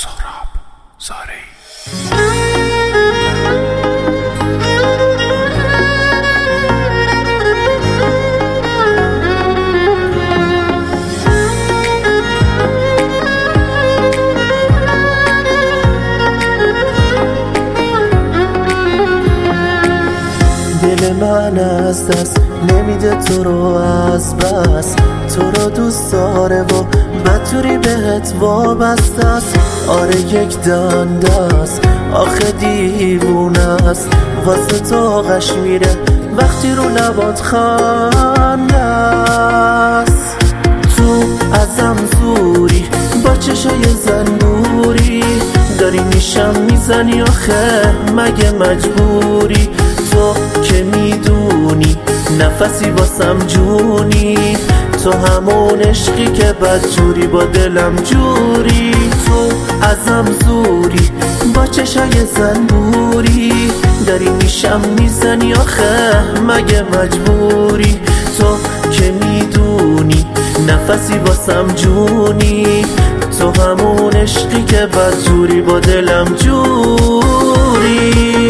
سهراب زارعی. دل من از دست نمیده تو رو از بس، تو رو دوست داره و بدجوری بهت وابسته است. آره یک دنده است، آخه دیوونه است، واسه تو غش میره وقتی رو لبات خنده است. تو ازم زوری با چشای زنبوری داری میشم میزنی، آخه مگه مجبوری؟ تو که میدونی نفسی واسم جونی، تو همون عشقی که بدجوری با دلم جوری. تو ازم زوری با چشای زنبوری داری میشم میزنی، آخه مگه مجبوری؟ تو که میدونی نفسی واسم جونی، تو همون عشقی که بدجوری با دلم جوری.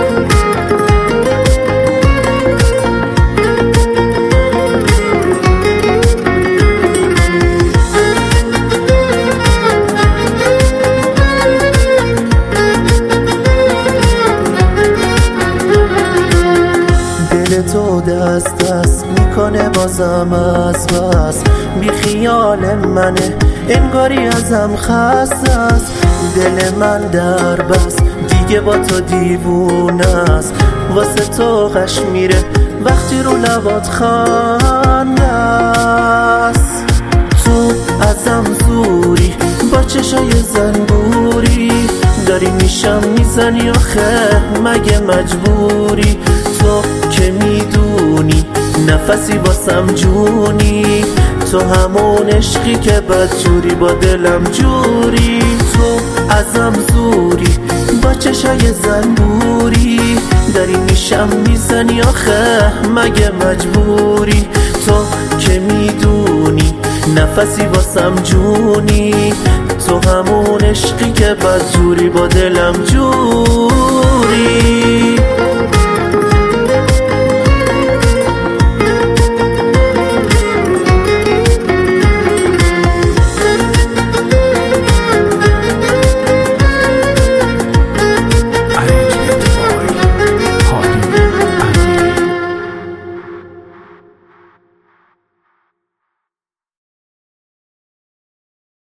دل تو دست دست میکنه بازم از بس، بی خیال منه انگاری ازم خسته است. دل من در بس دیگه با تو دیوونه است، واسه تو غش میره وقتی رو لبات خنده است. تو ازم زوری با چشای زنبوری داری میشم میزنی، آخه مگه مجبوری؟ تو که میدونی نفسی واسم جونی، تو همون عشقی که بدجوری با دلم جوری. تو ازم زوری با چشای زنبوری داری میشم میزنی، آخه مگه مجبوری؟ تو که میدونی نفسی واسم جونی، تو همون عشقی که بدجوری با دلم جوری.